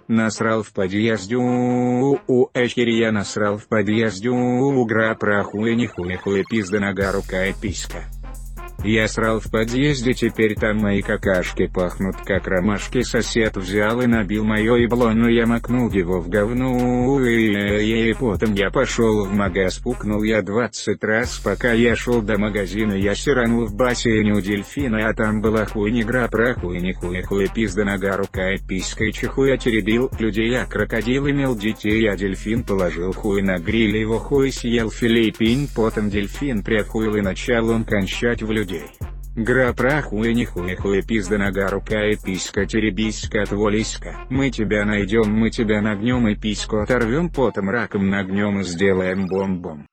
Насрал в подъезде я насрал в подъезде гра прахуя нихуя хуя пизда нога рука и писька. Я срал в подъезде, теперь там мои какашки пахнут как ромашки. Сосед взял и набил мое ебло, но я макнул его в говно, и потом я пошел в магаз, пукнул я 20 раз. Пока я шел до магазина, я сиранул в бассейне у дельфина, а там была хуйня гра прахуя нихуя хуя пизда нога рука и писька. И чихуя теребил людей, а крокодил имел детей, а дельфин положил хуй на гриль, его хуй съел Филиппин, потом дельфин приохуил и начал он кончать в людей. Гра прахуя нихуя хуя пизда нога рука и писька, теребиська отволиська. Мы тебя найдем, мы тебя нагнем и письку оторвем, потом раком нагнем и сделаем бомбом.